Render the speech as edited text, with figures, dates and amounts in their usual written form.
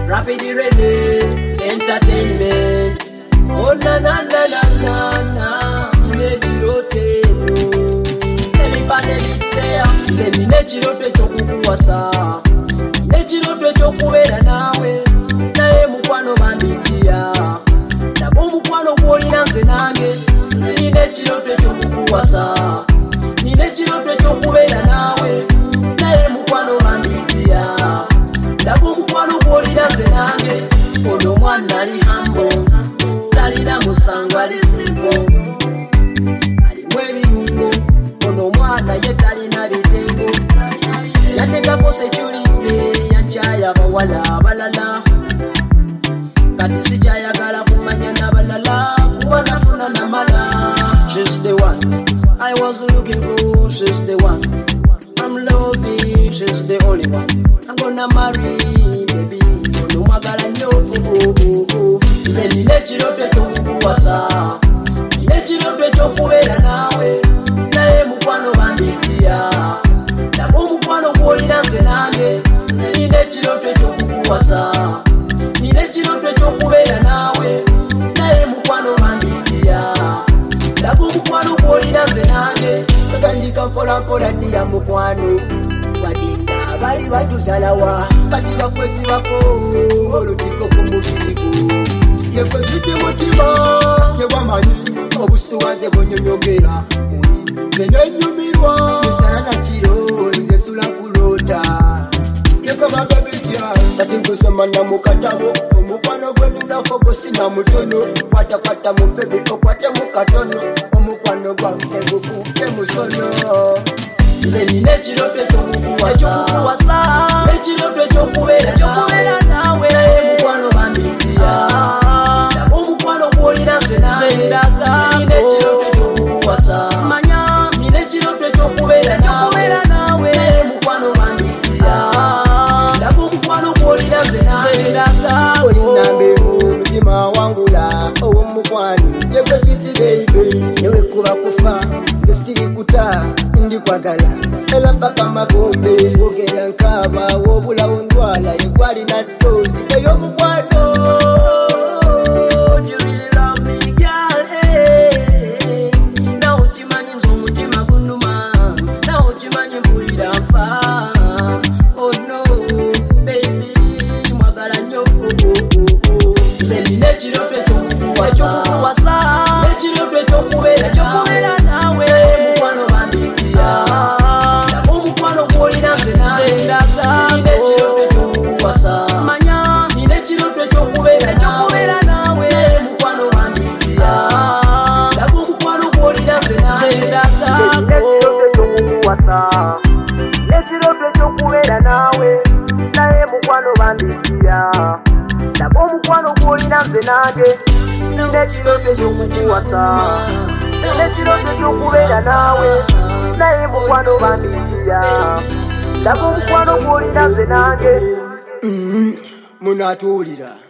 Rapid Ready Entertainment. Oh na na na na na na. Inechirote no. Elipanelitea. Seminechirote chokukuwasa. Inechirote chokubera nawe. Naye mukwano bandikia. Nabo mukwano gwolina nze nange. Inechirote chokukuwasa. Inechirote chokubera nawe. Naye mukwano bandikia. Nabo mukwano gwolina nze nange. Ono mwana ali hambo. Talina musango ali simbo. Alimu ebirungo. Ono mwana ye talina bitengo. Yatekako security yanchaya bawala abalala. Kati sikyayagala kumanya n'abalala kuba nafuna namala. She's the one I was looking for. She's the one I'm loving. She's the only one I'm gonna marry, baby. Ono mwagala nnyo. Nze nina ekiroto ky'okukuwasa. Nina ekiroto ky'okubeera naawe. Naye mukwano bandikia. Nabo omukwano gw'olina nze nange. Nina ekiroto ky'okukuwasa. Nina ekiroto ky'okubeera naawe. Naye mukwano bandikia. Nabo omukwano gw'olina nze nange. Tugandika mpola mpola ddi ya mukwano. Badinda bali batuzalawa. Kati bakwesibako olutiko ku mubiri gwo. Yekwesite mutima yewamanyi obusuwaze bwonyonyogera. Nenyumirwa esala na kiro nzesula kulota. Yekama babitya kati nkusoma na mukatabo. Omukwano gwe ninako gusina mutono. Kwata kwata mu bebe okwate mu katono. Omukwano gwange gufuuke musono. Nze nina ekiroto ky'okukuwasa. Ekiroto ky'okubeera nawe. Mukwano bandikia. Nabo omukwano gw'olina nze nange. Nina ekiroto ky'okukuwasa. Manya nina ekiroto ky'okubeera nawe. Mukwano bandikia. Nabo omukwano gw'olina nze nange. Olina mbeewo mutima wangula ow'omukwano. Yegwe sweet baby newe kuba kufa. Nze sirikuta ndikwagala. Ela mpaka mabombe wogera nkaba wobulawo ndwala yegwalina dozi ey'omukwano. Ekiroto ky'okubeera naawe. Naye mukwano bandikia. Nabo omukwano gw'olina nze nange. Nina ekiroto ky'okukuwasa. Nina ekiroto ky'okubeera naawe. Naye mukwano bandikia. Nabo omukwano gw'olina nze nange. Munatuulira.